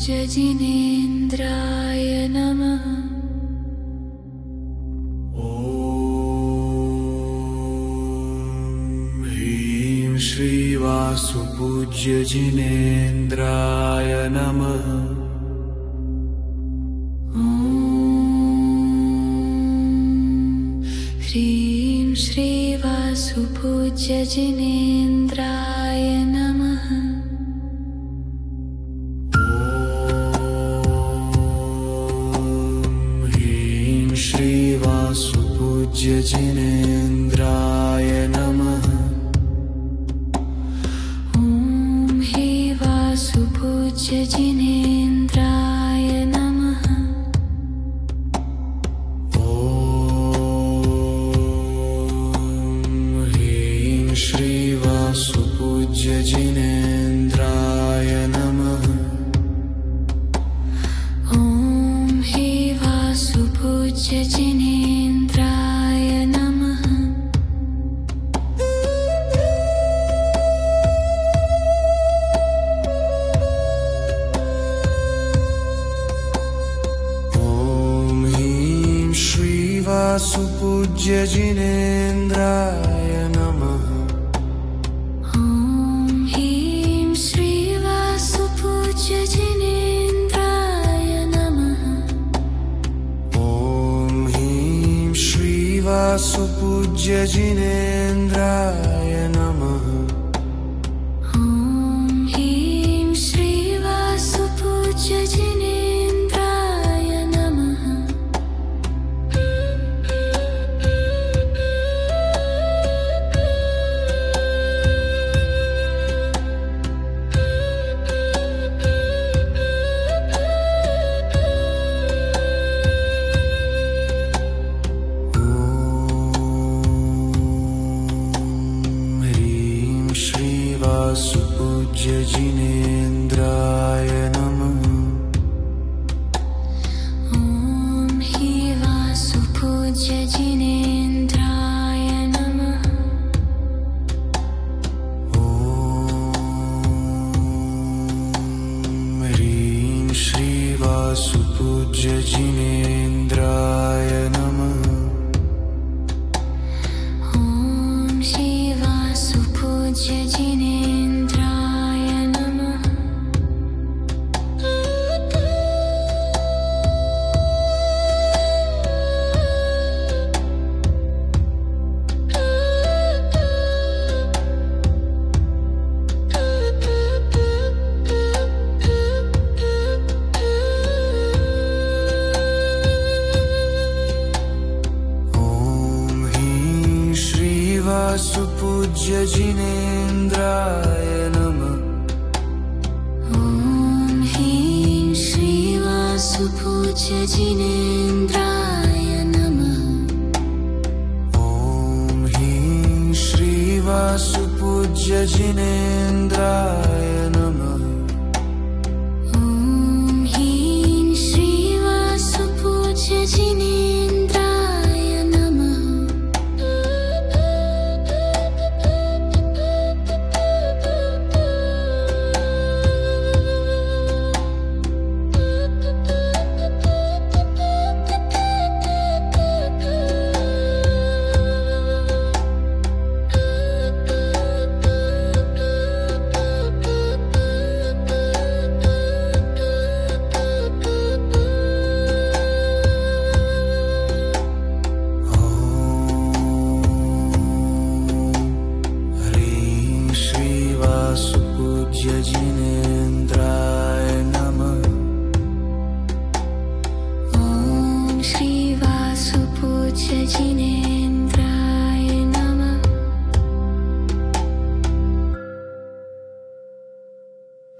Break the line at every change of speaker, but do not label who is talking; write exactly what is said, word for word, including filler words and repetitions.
सुपूज्य जिनेन्द्राय नमः। ॐ ह्रीं श्रीवासुपूज्य जिनेन्द्राय नमः। ह्रीं श्रीवासुपूज्य जिनेन्द्राय नमः। ॐ ह्रीं श्रीवासुपूज्य जिनेन्द्राय नमः। ॐ ह्रीं वासुपूज्य जिनेन्द्राय नमः। श्रीवासुपूज्य जिनेन्द्राय नमः। ॐ हि वासुपूज्य जिनेन्द्राय नमः। ॐ ह्रीं श्रीवासुपूज्य जिनेन्द्राय नमः। वासुपूज्य जिनेन्द्राय नमः। ॐ ह्रीं श्रीवासुपूज्य जिनेन्द्राय नमः। वासुपूज्य जिनेन्द्राय नमः। ॐ हि वासुपूज्य जिनेन्द्राय नमः। ॐ ह्रीं श्रीवासुपूज्य जिनेन्द्राय नमः। ॐ श्रीवासुपूज्य जिनेन्द्राय नमः। वासुपूज्य जिनेन्द्राय नमः। ॐ ह्रीं श्रीवासुपूज्य जिनेन्द्राय नमः। ॐ ह्रीं श्रीवासुपूज्य जिनेन्द्राय नमः। ॐ ह्रीं श्रीवासुपूज्य जिनेन्द्राय नमः। वासुपूज्य जिनेन्द्राय नमः। ॐ श्रीवासुपूज्य जिनेन्द्राय